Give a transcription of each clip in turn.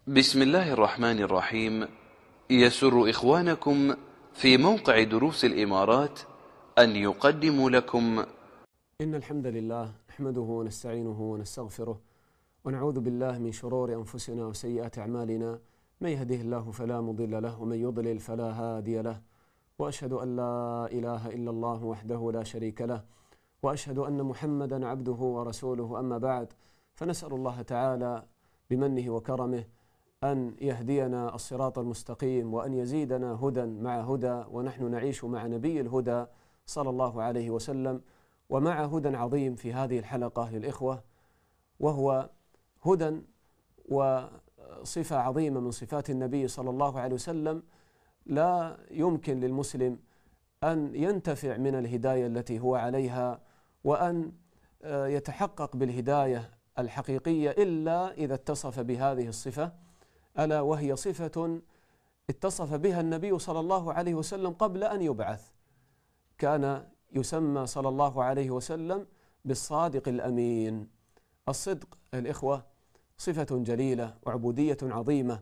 بسم الله الرحمن الرحيم. يسر إخوانكم في موقع دروس الإمارات أن يقدموا لكم إن الحمد لله نحمده ونستعينه ونستغفره ونعوذ بالله من شرور أنفسنا وسيئات أعمالنا، من يهده الله فلا مضل له ومن يضلل فلا هادي له، وأشهد أن لا إله إلا الله وحده لا شريك له، وأشهد أن محمدا عبده ورسوله. أما بعد، فنسأل الله تعالى بمنه وكرمه أن يهدينا الصراط المستقيم، وأن يزيدنا هدى مع هدى، ونحن نعيش مع نبي الهدى صلى الله عليه وسلم، ومع هدى عظيم في هذه الحلقة للإخوة، وهو هدى وصفة عظيمة من صفات النبي صلى الله عليه وسلم. لا يمكن للمسلم أن ينتفع من الهداية التي هو عليها وأن يتحقق بالهداية الحقيقية إلا إذا اتصف بهذه الصفة، ألا وهي صفة اتصف بها النبي صلى الله عليه وسلم قبل أن يبعث. كان يسمى صلى الله عليه وسلم بالصادق الأمين. الصدق الإخوة صفة جليلة وعبودية عظيمة.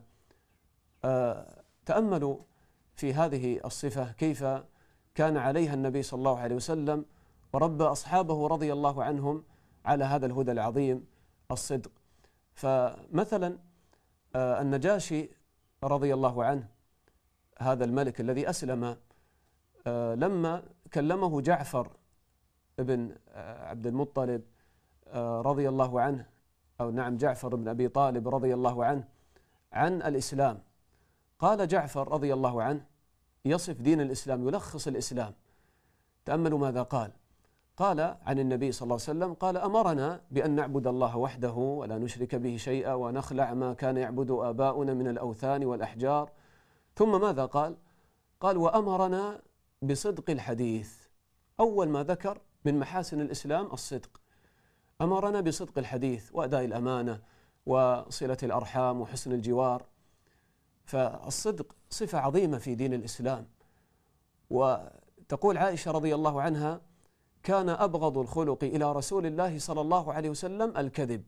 تأملوا في هذه الصفة كيف كان عليها النبي صلى الله عليه وسلم، وربى أصحابه رضي الله عنهم على هذا الهدى العظيم الصدق. فمثلا النجاشي رضي الله عنه، هذا الملك الذي أسلم، لما كلمه جعفر ابن عبد المطلب رضي الله عنه، أو نعم جعفر بن أبي طالب رضي الله عنه، عن الإسلام، قال جعفر رضي الله عنه يصف دين الإسلام، يلخص الإسلام. تأملوا ماذا قال. قال عن النبي صلى الله عليه وسلم، قال: أمرنا بأن نعبد الله وحده ولا نشرك به شيئا ونخلع ما كان يعبد آباؤنا من الأوثان والأحجار. ثم ماذا قال؟ قال: وأمرنا بصدق الحديث. أول ما ذكر من محاسن الإسلام الصدق. أمرنا بصدق الحديث وأداء الأمانة وصلة الأرحام وحسن الجوار. فالصدق صفة عظيمة في دين الإسلام. وتقول عائشة رضي الله عنها: كان أبغض الخلق إلى رسول الله صلى الله عليه وسلم الكذب.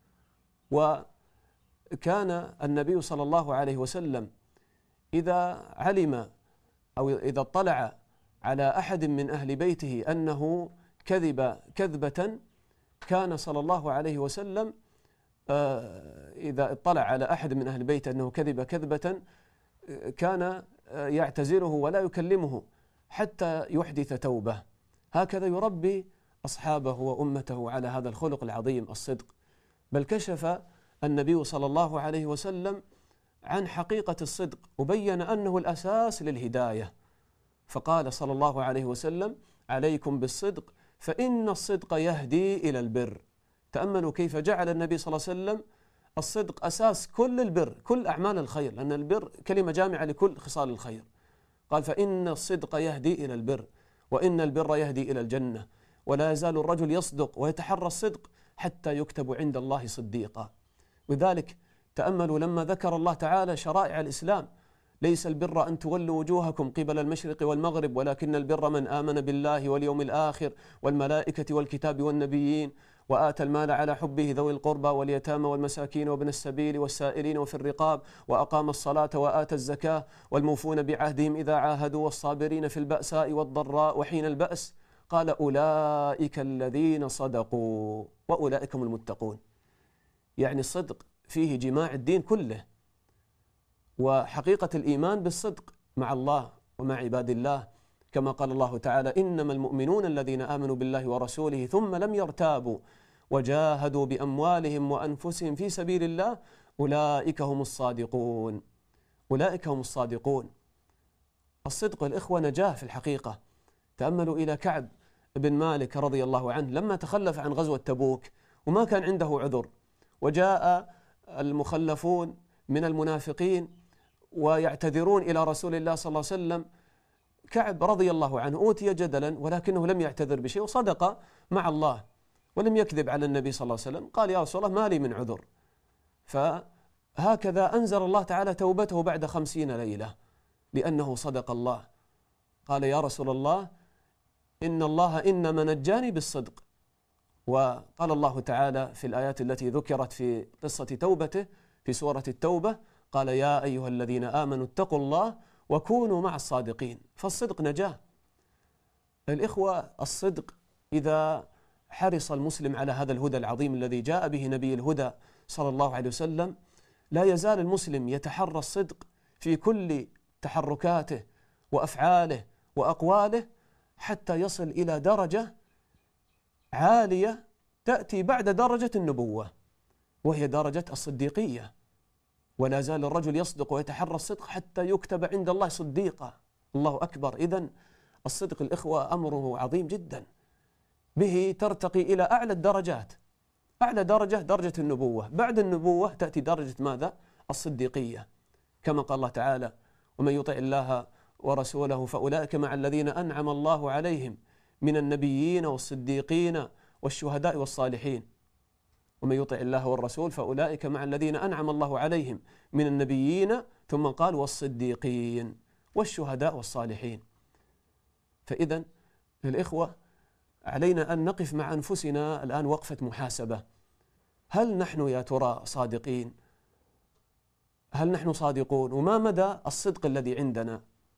وكان النبي صلى الله عليه وسلم إذا علم أو إذا اطلع على أحد من أهل بيته أنه كذب كذبة، كان صلى الله عليه وسلم إذا اطلع على أحد من أهل بيته أنه كذب كذبة كان يعتزله ولا يكلمه حتى يحدث توبة. هكذا يربي أصحابه وأمته على هذا الخلق العظيم الصدق. بل كشف النبي صلى الله عليه وسلم عن حقيقة الصدق وبين أنه الأساس للهداية، فقال صلى الله عليه وسلم: عليكم بالصدق فإن الصدق يهدي إلى البر. تأملوا كيف جعل النبي صلى الله عليه وسلم الصدق أساس كل البر، كل أعمال الخير، لأن البر كلمة جامعة لكل خصال الخير. قال: فإن الصدق يهدي إلى البر، وإن البر يهدي إلى الجنة، ولا يزال الرجل يصدق ويتحرى الصدق حتى يكتب عند الله صديقا. وذلك تأملوا لما ذكر الله تعالى شرائع الإسلام: ليس البر أن تولوا وجوهكم قبل المشرق والمغرب، ولكن البر من آمن بالله واليوم الآخر والملائكة والكتاب والنبيين، وآتى المال على حبه ذوي القربى واليتامى والمساكين وابن السبيل والسائلين وفي الرقاب، وأقام الصلاة وآتى الزكاة، والموفون بعهدهم إذا عاهدوا، والصابرين في البأساء والضراء وحين البأس. قال: أولئك الذين صدقوا وأولئك هم المتقون. يعني الصدق فيه جماع الدين كله، وحقيقة الإيمان بالصدق مع الله ومع عباد الله، كما قال الله تعالى: إنما المؤمنون الذين آمنوا بالله ورسوله ثم لم يرتابوا وجاهدوا بأموالهم وأنفسهم في سبيل الله أولئك هم الصادقون. أولئك هم الصادقون. الصدق الإخوة نجاة في الحقيقة. تأملوا إلى كعب بن مالك رضي الله عنه لما تخلف عن غزوة تبوك وما كان عنده عذر، وجاء المخلفون من المنافقين ويعتذرون إلى رسول الله صلى الله عليه وسلم. كعب رضي الله عنه أوتي جدلا ولكنه لم يعتذر بشيء، وصدق مع الله ولم يكذب على النبي صلى الله عليه وسلم. قال: يا رسول الله ما لي من عذر. فهكذا أنزل الله تعالى توبته بعد 50 ليلة لأنه صدق الله. قال: يا رسول الله إن الله إنما نجاني بالصدق. وقال الله تعالى في الآيات التي ذكرت في قصة توبته: في سورة التوبة قال يا أيها الذين آمنوا اتقوا الله وكونوا مع الصادقين. فالصدق نجاة. الإخوة، الصدق إذا حرص المسلم على هذا الهدى العظيم الذي جاء به نبي الهدى صلى الله عليه وسلم، لا يزال المسلم يتحرى الصدق في كل تحركاته وأفعاله وأقواله حتى يصل إلى درجة عالية تأتي بعد درجة النبوة، وهي درجة الصديقية. ولا زال الرجل يصدق ويتحرى الصدق حتى يكتب عند الله صديقا. الله أكبر. إذن الصدق الإخوة أمره عظيم جدا، به ترتقي إلى أعلى الدرجات. أعلى درجة درجة النبوة، بعد النبوة تأتي درجة ماذا؟ الصديقية، كما قال الله تعالى ومن يطع الله ورسوله فأولئك مع الذين أنعم الله عليهم من النبيين والصديقين والشهداء والصالحين. ومن يطع الله والرسول فأولئك مع الذين أنعم الله عليهم من النبيين، ثم قال والصديقين والشهداء والصالحين. فإذا الإخوة علينا أن نقف مع أنفسنا الآن وقفة محاسبة. هل نحن يا ترى صادقين؟ هل نحن صادقون؟ وما مدى الصدق الذي عندنا؟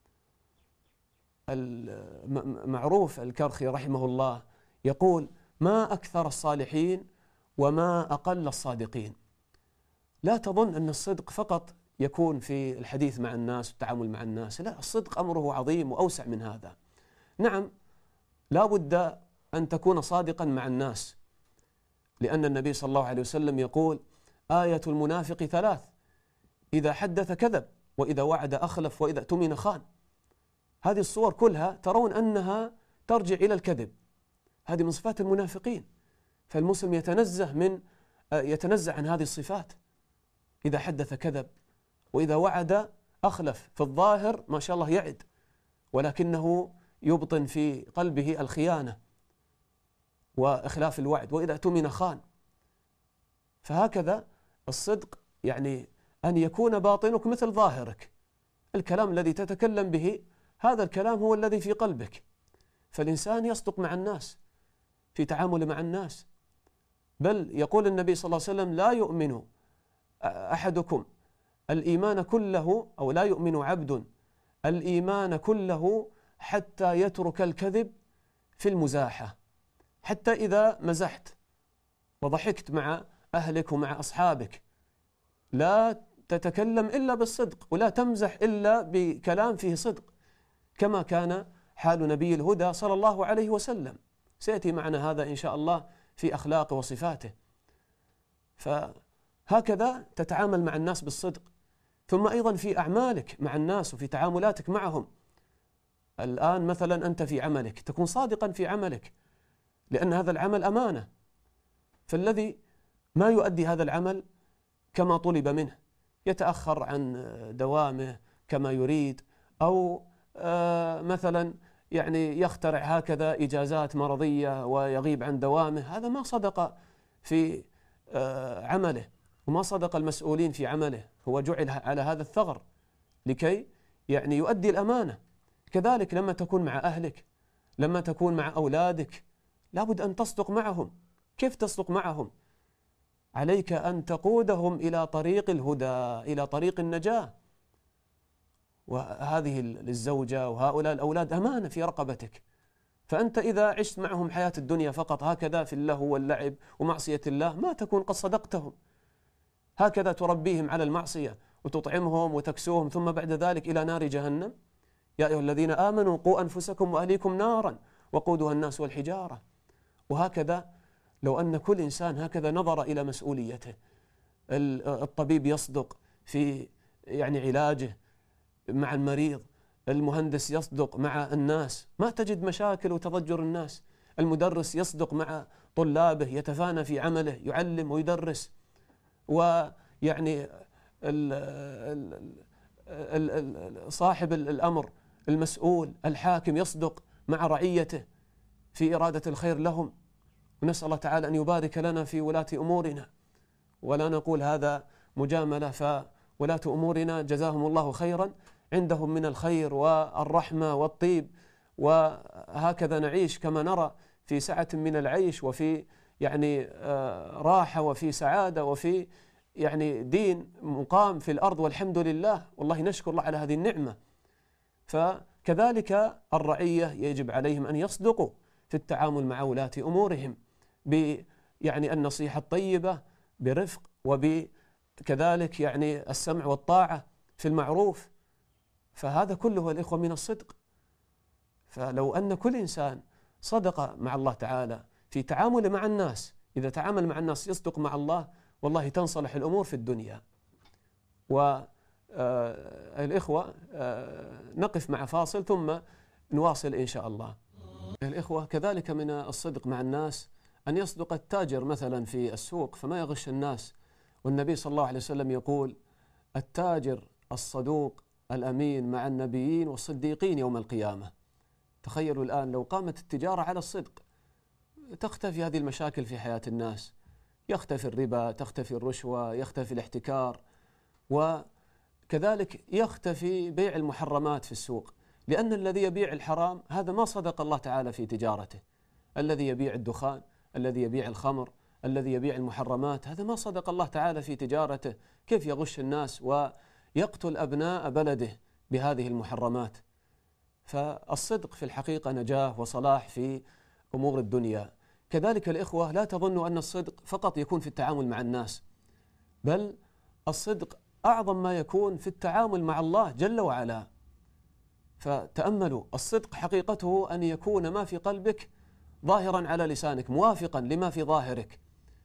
معروف الكرخي رحمه الله يقول ما أكثر الصالحين وما أقل الصادقين. لا تظن أن الصدق فقط يكون في الحديث مع الناس والتعامل مع الناس، لا، الصدق أمره عظيم وأوسع من هذا. نعم، لا بد أن تكون صادقا مع الناس، لأن النبي صلى الله عليه وسلم يقول آية المنافق ثلاث: إذا حدث كذب، وإذا وعد أخلف، وإذا اؤتمن خان. هذه الصور كلها ترون أنها ترجع إلى الكذب، هذه من صفات المنافقين. فالمسلم يتنزه عن هذه الصفات. إذا حدث كذب، وإذا وعد أخلف. في الظاهر ما شاء الله يعد، ولكنه يبطن في قلبه الخيانة وإخلاف الوعد. وإذا اؤتمن خان. فهكذا الصدق يعني أن يكون باطنك مثل ظاهرك. الكلام الذي تتكلم به هذا الكلام هو الذي في قلبك. فالإنسان يصدق مع الناس في تعامله مع الناس. بل يقول النبي صلى الله عليه وسلم لا يؤمن أحدكم الإيمان كله، أو لا يؤمن عبد الإيمان كله حتى يترك الكذب في المزاحة. حتى إذا مزحت وضحكت مع أهلك ومع أصحابك لا تتكلم إلا بالصدق، ولا تمزح إلا بكلام فيه صدق، كما كان حال نبي الهدى صلى الله عليه وسلم. سيأتي معنا هذا إن شاء الله في أخلاقه وصفاته. فهكذا تتعامل مع الناس بالصدق. ثم أيضا في أعمالك مع الناس وفي تعاملاتك معهم. الآن مثلا أنت في عملك تكون صادقا في عملك، لأن هذا العمل أمانة. فالذي ما يؤدي هذا العمل كما طلب منه، يتأخر عن دوامه كما يريد، أو مثلا يعني يخترع هكذا إجازات مرضية ويغيب عن دوامه، هذا ما صدق في عمله، وما صدق المسؤولين في عمله. هو جعل على هذا الثغر لكي يعني يؤدي الأمانة. كذلك لما تكون مع أهلك، لما تكون مع أولادك، لابد أن تصدق معهم. كيف تصدق معهم؟ عليك أن تقودهم إلى طريق الهدى، إلى طريق النجاة. وهذه الزوجة وهؤلاء الأولاد أمانة في رقبتك. فأنت إذا عشت معهم حياة الدنيا فقط هكذا في اللهو واللعب ومعصية الله، ما تكون قد صدقتهم. هكذا تربيهم على المعصية وتطعمهم وتكسوهم، ثم بعد ذلك إلى نار جهنم. يا أيها الذين آمنوا قوا أنفسكم وأهليكم نارا وقودها الناس والحجارة. وهكذا لو أن كل إنسان هكذا نظر إلى مسؤوليته، الطبيب يصدق في يعني علاجه مع المريض، المهندس يصدق مع الناس، ما تجد مشاكل وتضجر الناس. المدرس يصدق مع طلابه، يتفانى في عمله، يعلم ويدرس. ويعني صاحب الأمر، المسؤول، الحاكم يصدق مع رعيته في إرادة الخير لهم. ونسأل الله تعالى أن يبارك لنا في ولاة أمورنا، ولا نقول هذا مجاملة. فولاة أمورنا جزاهم الله خيرا، عندهم من الخير والرحمة والطيب، وهكذا نعيش كما نرى في سعة من العيش، وفي يعني راحة، وفي سعادة، وفي يعني دين مقام في الأرض والحمد لله، والله نشكر الله على هذه النعمة. فكذلك الرعية يجب عليهم أن يصدقوا في التعامل مع ولاة أمورهم يعني النصيحة الطيبة برفق، وكذلك يعني السمع والطاعة في المعروف. فهذا كله الإخوة من الصدق. فلو أن كل إنسان صدق مع الله تعالى في تعامله مع الناس، إذا تعامل مع الناس يصدق مع الله، والله تنصلح الأمور في الدنيا. والإخوة نقف مع فاصل ثم نواصل إن شاء الله. الإخوة كذلك من الصدق مع الناس أن يصدق التاجر مثلا في السوق فما يغش الناس. والنبي صلى الله عليه وسلم يقول: التاجر الصدوق الأمين مع النبيين والصديقين يوم القيامة. تخيلوا الآن لو قامت التجارة على الصدق تختفي هذه المشاكل في حياة الناس، يختفي الربا، تختفي الرشوة، يختفي الاحتكار، وكذلك يختفي بيع المحرمات في السوق، لأن الذي يبيع الحرام هذا ما صدق الله تعالى في تجارته. الذي يبيع الدخان، الذي يبيع الخمر، الذي يبيع المحرمات، هذا ما صدق الله تعالى في تجارته. كيف يغش الناس ويقتل أبناء بلده بهذه المحرمات؟ فالصدق في الحقيقة نجاة وصلاح في أمور الدنيا. كذلك الإخوة لا تظنوا أن الصدق فقط يكون في التعامل مع الناس، بل الصدق أعظم ما يكون في التعامل مع الله جل وعلا. فتأملوا، الصدق حقيقته أن يكون ما في قلبك ظاهرا على لسانك موافقا لما في ظاهرك.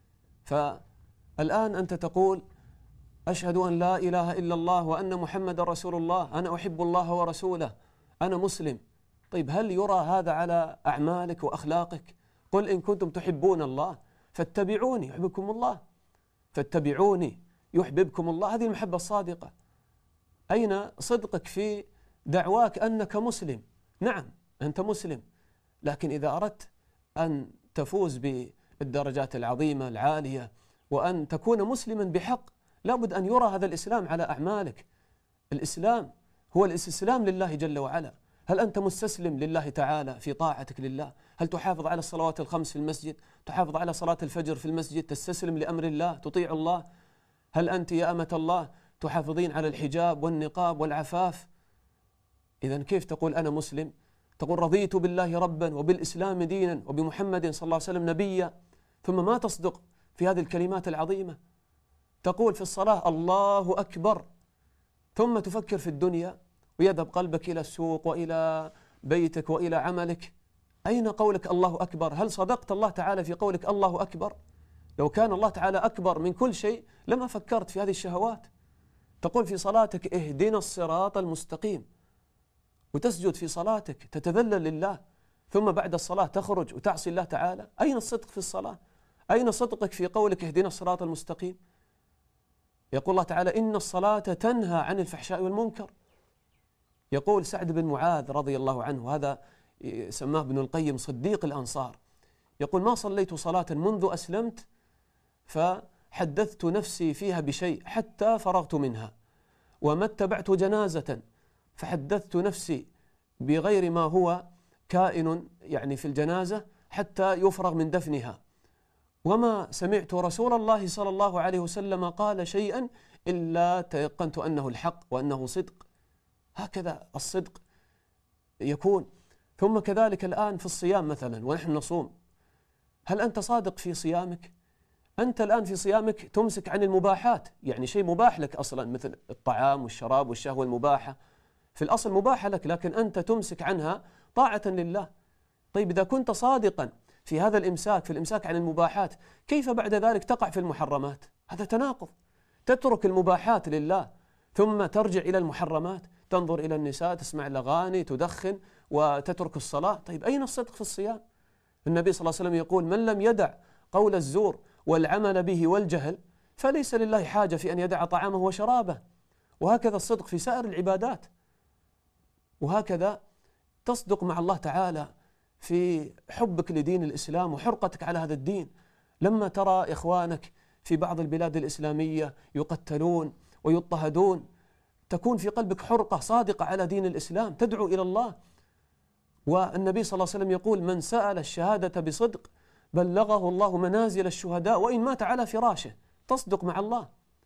فالآن أنت تقول: أشهد أن لا إله إلا الله وأن محمد رسول الله، أنا أحب الله ورسوله، أنا مسلم. طيب هل يرى هذا على أعمالك وأخلاقك؟ قل إن كنتم تحبون الله فاتبعوني يحببكم الله، فاتبعوني يحببكم الله. هذه المحبة الصادقة. أين صدقك في دعواك أنك مسلم؟ نعم أنت مسلم، لكن إذا أردت أن تفوز بالدرجات العظيمة العالية وأن تكون مسلما بحق، لابد أن يرى هذا الإسلام على أعمالك. الإسلام هو الاستسلام لله جل وعلا. هل أنت مستسلم لله تعالى في طاعتك لله؟ هل تحافظ على الصلوات الخمس في المسجد؟ تحافظ على صلاة الفجر في المسجد؟ تستسلم لأمر الله؟ تطيع الله؟ هل أنت يا أمة الله تحافظين على الحجاب والنقاب والعفاف؟ إذن كيف تقول أنا مسلم؟ تقول رضيت بالله ربا وبالإسلام دينا وبمحمد صلى الله عليه وسلم نبيا، ثم ما تصدق في هذه الكلمات العظيمة. تقول في الصلاة الله أكبر، ثم تفكر في الدنيا ويذهب قلبك إلى السوق وإلى بيتك وإلى عملك. أين قولك الله أكبر؟ هل صدقت الله تعالى في قولك الله أكبر؟ لو كان الله تعالى أكبر من كل شيء لما فكرت في هذه الشهوات. تقول في صلاتك اهدنا الصراط المستقيم، وتسجد في صلاتك تتذلل لله، ثم بعد الصلاة تخرج وتعصي الله تعالى. أين الصدق في الصلاة؟ أين صدقك في قولك اهدنا الصراط المستقيم؟ يقول الله تعالى إن الصلاة تنهى عن الفحشاء والمنكر. يقول سعد بن معاذ رضي الله عنه، هذا سماه ابن القيم صديق الأنصار، يقول ما صليت صلاة منذ أسلمت فحدثت نفسي فيها بشيء حتى فرغت منها، وما اتبعت جنازة فحدثت نفسي بغير ما هو كائن يعني في الجنازة حتى يفرغ من دفنها، وما سمعت رسول الله صلى الله عليه وسلم قال شيئا إلا تيقنت أنه الحق وأنه صدق. هكذا الصدق يكون. ثم كذلك الآن في الصيام مثلا ونحن نصوم، هل أنت صادق في صيامك؟ أنت الآن في صيامك تمسك عن المباحات، يعني شيء مباح لك أصلا مثل الطعام والشراب والشهوة المباحة، في الأصل مباحة لك، لكن أنت تمسك عنها طاعة لله. طيب إذا كنت صادقا في هذا الإمساك، في الإمساك عن المباحات، كيف بعد ذلك تقع في المحرمات؟ هذا تناقض. تترك المباحات لله ثم ترجع إلى المحرمات، تنظر إلى النساء، تسمع الأغاني، تدخن، وتترك الصلاة. طيب أين الصدق في الصيام؟ النبي صلى الله عليه وسلم يقول من لم يدع قول الزور والعمل به والجهل فليس لله حاجة في أن يدع طعامه وشرابه. وهكذا الصدق في سائر العبادات. وهكذا تصدق مع الله تعالى في حبك لدين الإسلام وحرقتك على هذا الدين. لما ترى إخوانك في بعض البلاد الإسلامية يقتلون ويضطهدون، تكون في قلبك حرقة صادقة على دين الإسلام، تدعو إلى الله. والنبي صلى الله عليه وسلم يقول من سأل الشهادة بصدق بلغه الله منازل الشهداء وإن مات على فراشه. تصدق مع الله.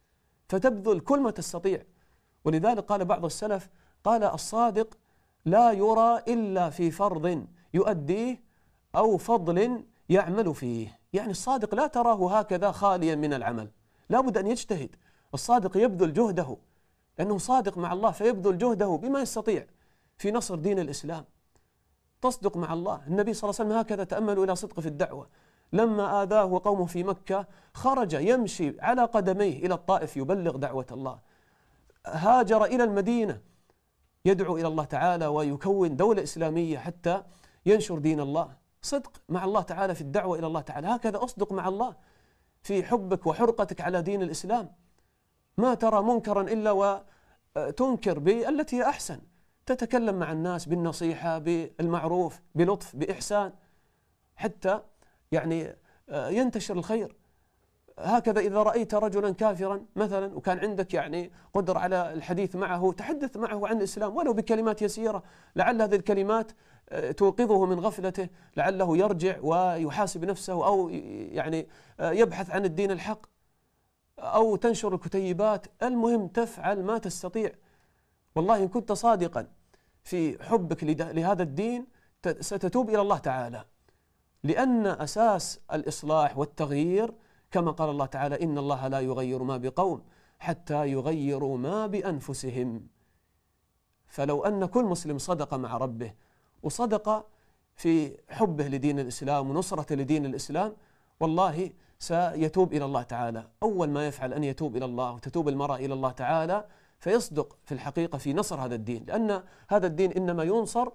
فتبذل كل ما تستطيع. ولذلك قال بعض السلف، قال الصادق لا يرى إلا في فرض يؤديه أو فضل يعمل فيه. يعني الصادق لا تراه هكذا خاليا من العمل، لا بد أن يجتهد. الصادق يبذل جهده لأنه صادق مع الله، فيبذل جهده بما يستطيع في نصر دين الإسلام. تصدق مع الله. النبي صلى الله عليه وسلم هكذا تأملوا إلى صدق في الدعوة. لما آذاه قومه في مكة خرج يمشي على قدميه إلى الطائف يبلغ دعوة الله، هاجر إلى المدينة يدعو إلى الله تعالى ويكون دولة إسلامية حتى ينشر دين الله. صدق مع الله تعالى في الدعوة إلى الله تعالى. هكذا أصدق مع الله في حبك وحرقتك على دين الإسلام. ما ترى منكرا إلا وتنكر بالتي هي أحسن، تتكلم مع الناس بالنصيحة، بالمعروف، بلطف، بإحسان، حتى يعني ينتشر الخير. هكذا إذا رأيت رجلا كافرا مثلا وكان عندك يعني قدرة على الحديث معه، تحدث معه عن الإسلام ولو بكلمات يسيرة، لعل هذه الكلمات توقظه من غفلته، لعله يرجع ويحاسب نفسه أو يعني يبحث عن الدين الحق أو تنشر الكتيبات. المهم تفعل ما تستطيع. والله إن كنت صادقا في حبك لهذا الدين ستتوب إلى الله تعالى، لأن أساس الإصلاح والتغيير كما قال الله تعالى: إن الله لا يغير ما بقوم حتى يغيروا ما بأنفسهم. فلو أن كل مسلم صدق مع ربه وصدق في حبه لدين الإسلام ونصرة لدين الإسلام، والله سيتوب إلى الله تعالى. أول ما يفعل أن يتوب إلى الله، وتتوب المرأة إلى الله تعالى، فيصدق في الحقيقة في نصر هذا الدين، لأن هذا الدين إنما ينصر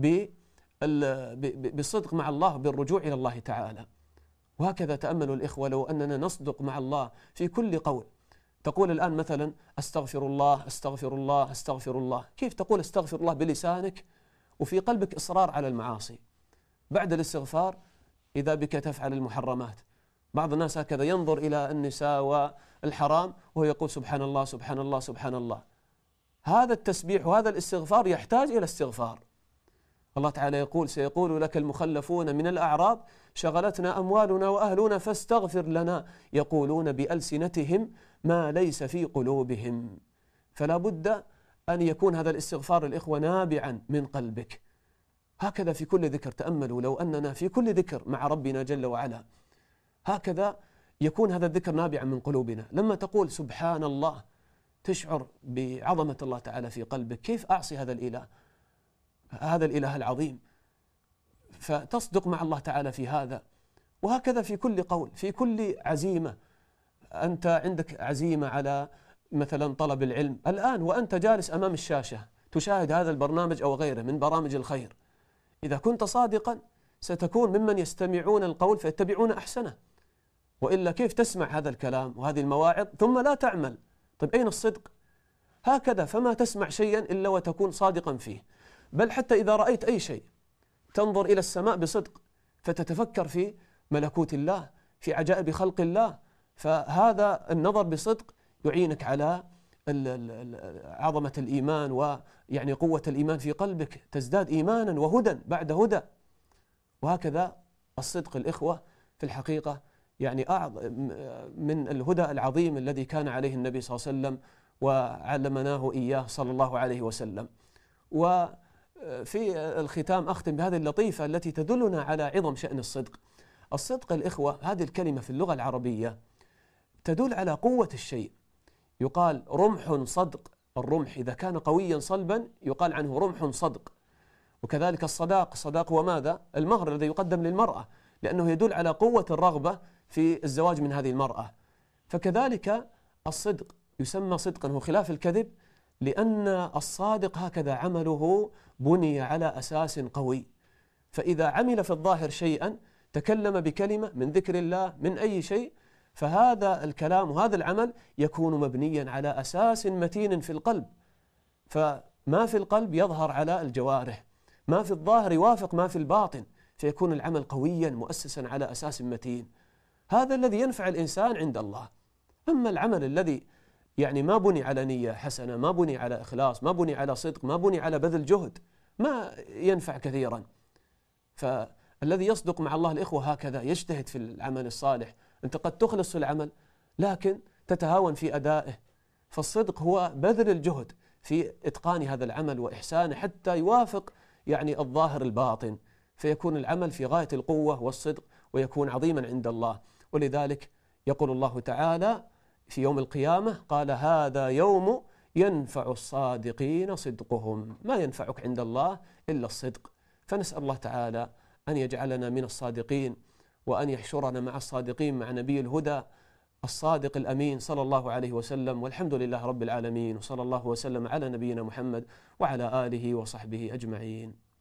بالصدق مع الله، بالرجوع إلى الله تعالى. وهكذا تأملوا الإخوة لو أننا نصدق مع الله في كل قول. تقول الآن مثلا أستغفر الله أستغفر الله أستغفر الله، كيف تقول أستغفر الله بلسانك وفي قلبك إصرار على المعاصي؟ بعد الاستغفار إذا بك تفعل المحرمات. بعض الناس هكذا ينظر إلى النساء والحرام وهو يقول سبحان الله سبحان الله سبحان الله. هذا التسبيح وهذا الاستغفار يحتاج إلى استغفار. الله تعالى يقول: سيقول لك المخلفون من الأعراب شغلتنا أموالنا وأهلنا فاستغفر لنا، يقولون بألسنتهم ما ليس في قلوبهم. فلا بد أن يكون هذا الاستغفار الإخوة نابعا من قلبك. هكذا في كل ذكر. تأملوا لو أننا في كل ذكر مع ربنا جل وعلا هكذا يكون هذا الذكر نابعا من قلوبنا. لما تقول سبحان الله تشعر بعظمة الله تعالى في قلبك، كيف أعصي هذا الإله، هذا الإله العظيم، فتصدق مع الله تعالى في هذا. وهكذا في كل قول، في كل عزيمة. أنت عندك عزيمة على مثلا طلب العلم الآن وأنت جالس أمام الشاشة تشاهد هذا البرنامج أو غيره من برامج الخير، إذا كنت صادقا ستكون ممن يستمعون القول فيتبعون أحسنه. وإلا كيف تسمع هذا الكلام وهذه المواعظ ثم لا تعمل؟ طيب أين الصدق؟ هكذا فما تسمع شيئا إلا وتكون صادقا فيه. بل حتى إذا رأيت أي شيء تنظر إلى السماء بصدق، فتتفكر في ملكوت الله، في عجائب خلق الله. فهذا النظر بصدق يعينك على عظمة الإيمان ويعني قوة الإيمان في قلبك، تزداد إيمانا وهدى بعد هدى. وهكذا الصدق الإخوة في الحقيقة يعني من الهدى العظيم الذي كان عليه النبي صلى الله عليه وسلم وعلمناه إياه صلى الله عليه وسلم. وفي الختام أختم بهذه اللطيفة التي تدلنا على عظم شأن الصدق. الصدق الإخوة هذه الكلمة في اللغة العربية تدل على قوة الشيء. يقال رمح صدق، الرمح إذا كان قويا صلبا يقال عنه رمح صدق. وكذلك الصداق وماذا؟ المهر الذي يقدم للمرأة، لأنه يدل على قوة الرغبة في الزواج من هذه المرأة. فكذلك الصدق يسمى صدقا، هو خلاف الكذب، لأن الصادق هكذا عمله بني على أساس قوي. فإذا عمل في الظاهر شيئا، تكلم بكلمة من ذكر الله من أي شيء، فهذا الكلام وهذا العمل يكون مبنيا على أساس متين في القلب. فما في القلب يظهر على الجوارح، ما في الظاهر يوافق ما في الباطن، فيكون العمل قويا مؤسسا على أساس متين. هذا الذي ينفع الإنسان عند الله. أما العمل الذي يعني ما بني على نية حسنة، ما بني على إخلاص، ما بني على صدق، ما بني على بذل جهد، ما ينفع كثيرا. فالذي يصدق مع الله الإخوة هكذا يجتهد في العمل الصالح. أنت قد تخلص في العمل لكن تتهاون في أدائه، فالصدق هو بذل الجهد في إتقان هذا العمل وإحسانه حتى يوافق يعني الظاهر الباطن، فيكون العمل في غاية القوة والصدق ويكون عظيما عند الله. ولذلك يقول الله تعالى في يوم القيامة قال هذا يوم ينفع الصادقين صدقهم. ما ينفعك عند الله إلا الصدق. فنسأل الله تعالى أن يجعلنا من الصادقين، وأن يحشرنا مع الصادقين مع نبي الهدى الصادق الأمين صلى الله عليه وسلم. والحمد لله رب العالمين، وصلى الله وسلم على نبينا محمد وعلى آله وصحبه أجمعين.